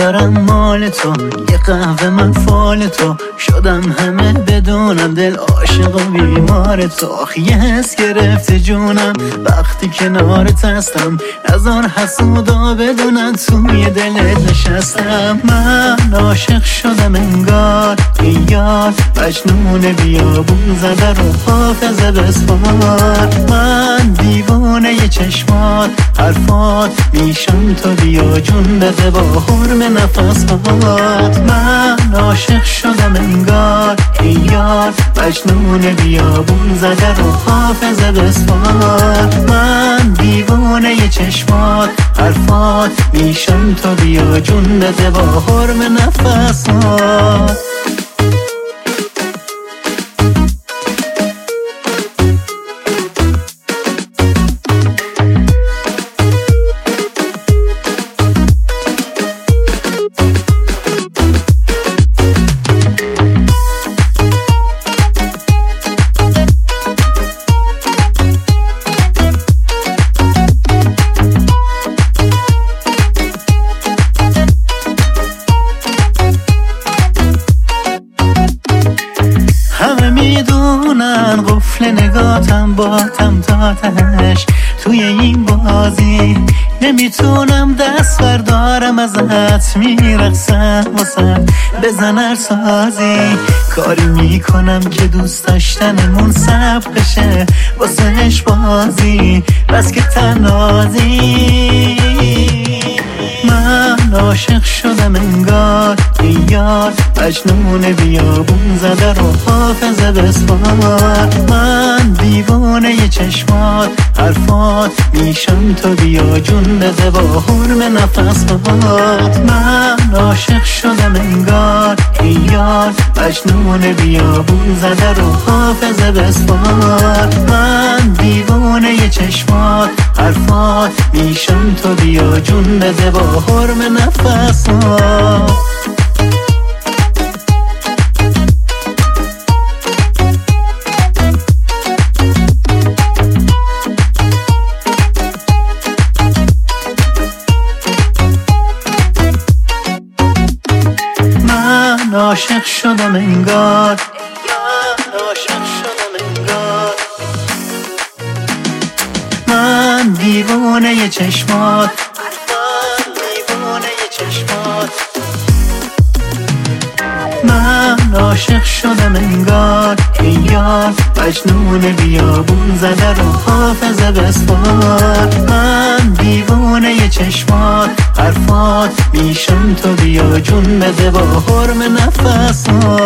ندارم مال تو، یه قهوه من فال تو، شدم همه بدونم دل عاشق و بیمار تو. آخ یه حس گرفته جونم وقتی کنارت هستم، نذار حسودا بدونن توی دلت نشستم. من عاشق شدم انگار این یار مجنون بیابون زده رو حافظه بسپار. من دیوانه ی چشمات حرفات میشم تو بیا جون بده با حرم نفسات. من عاشق شدم انگار این یار مجنون بیابون زده رو حافظه بسپار. من دیوانه ی چشمات حرفات میشم تو بیا جون بده با حرم نفسات. میدونن قفل نگاتم با تمتاتش توی این بازی، نمیتونم دست بردارم ازت، میرقصم واسه بزن سازی. کاری میکنم که دوست داشتنمون سبق بشه واسهش بازی، بس که تنازی. من عاشق شدم انگار این یار مجنون بیابون زده رو حافظه بسپار. من دیوانه ی چشمات حرفات میشم تو بیا جون بده با حرم نفسات. من عاشق شدم انگار این یار مجنون بیابون زده رو حافظه بسپار. من دیوانه ی چشمات حرفات میشم تو بیا جون بده با حرم نفسات. من عاشق شدم انگار، عاشق شدم انگار. من دیوانه ی چشمات، دیوانه ی چشمات. من عاشق شدم انگار این یار مجنون بیابون زده رو حافظه بسپار. من دیوانه ی چشمات حرفات میشم تو بیا جون بده با حرم نفسات.